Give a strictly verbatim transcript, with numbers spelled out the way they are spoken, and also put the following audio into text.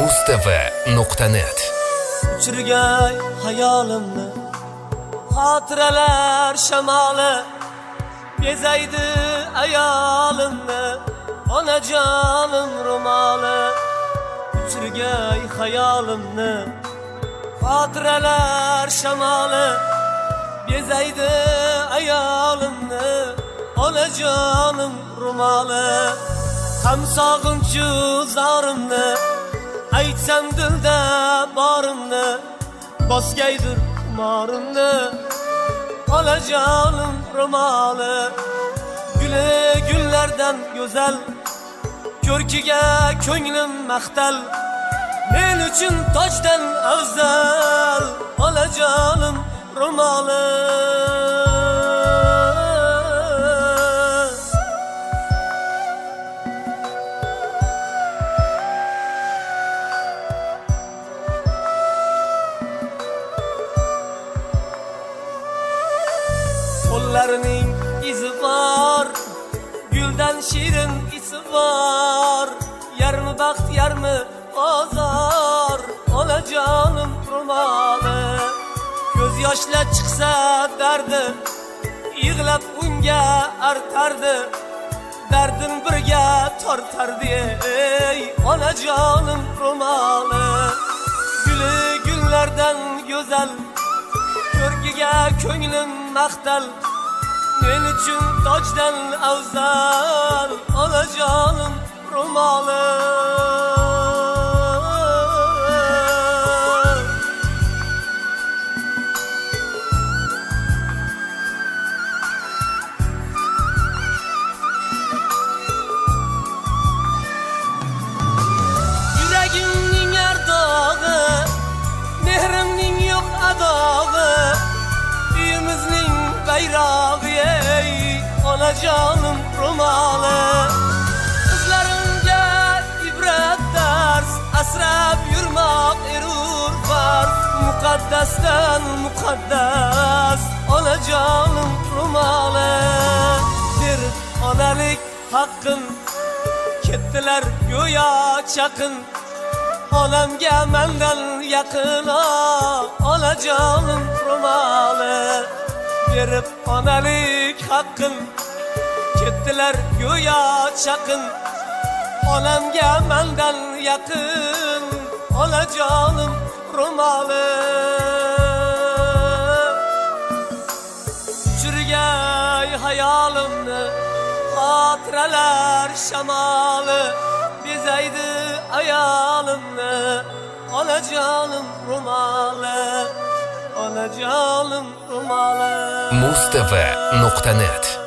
mustava nuqta net. Uchirgay hayolimni xotiralar shamoli, bezaydi ayolimni onajonim ro'moli. Uchirgay hayolimni xotiralar shamoli, bezaydi ayolimni onajonim ro'moli. Ham sog'inchu zorimni aytsam dilda borimni, bosgaydir umorimni onajonim ro'moli. Guli gullardan go'zal, ko'rkiga ko'nglim maqtal, men uchun tojdan afzal onajonim ro'moli. Qo'llarining izi bor, guldan shirin isi bor, yarmi baxt yarmi ozor onajonim ro'moli. Ko'z yoshlar chiqsa dardi, yig'lab unga artardi, dardin birga tortardi ey onajonim ro'moli. Guli gullardan go'zal, ko'rkiga ko'nglim maqtal, men uchun tojdan afzal onajonim ro'moli. Yuragimning ardog'i, mehrimning yo'q adog'i, uyimizning bayrog'i ey onajonim ro'moli. Qizlarimga ibrat dars, asrab yurmoq erur farz, muqaddasdan muqaddas onajonim ro'moli. Bir onalik haqqim, ketdilar go'yo chaqin, onamga mendan yaqin onajonim ro'moli. Berib onalik haqqim, ketdilar go'yo chaqin, onamga mendan yaqin onajonim ro'moli. Uchirgay hayolimni xotiralar shamoli, bezaydi ayolimni onajonim ro'moli, onajonim ro'moli. mustava nuqta net